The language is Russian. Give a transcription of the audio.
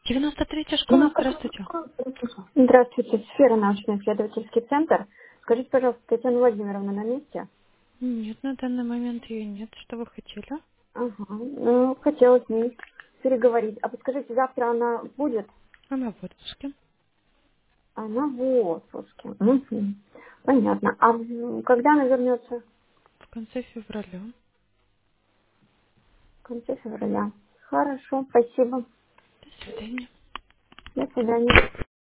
93-я школа, здравствуйте. Здравствуйте, сфера научно-исследовательский центр. Скажите, пожалуйста, Татьяна Владимировна на месте? Нет, на данный момент ее нет. Что вы хотели? Ага, ну, хотела с ней переговорить. А подскажите, завтра она будет? Она в отпуске. Она в отпуске. Мгм. Понятно. А когда она вернется? В конце февраля. В конце февраля. Хорошо, спасибо. До свидания. До свидания.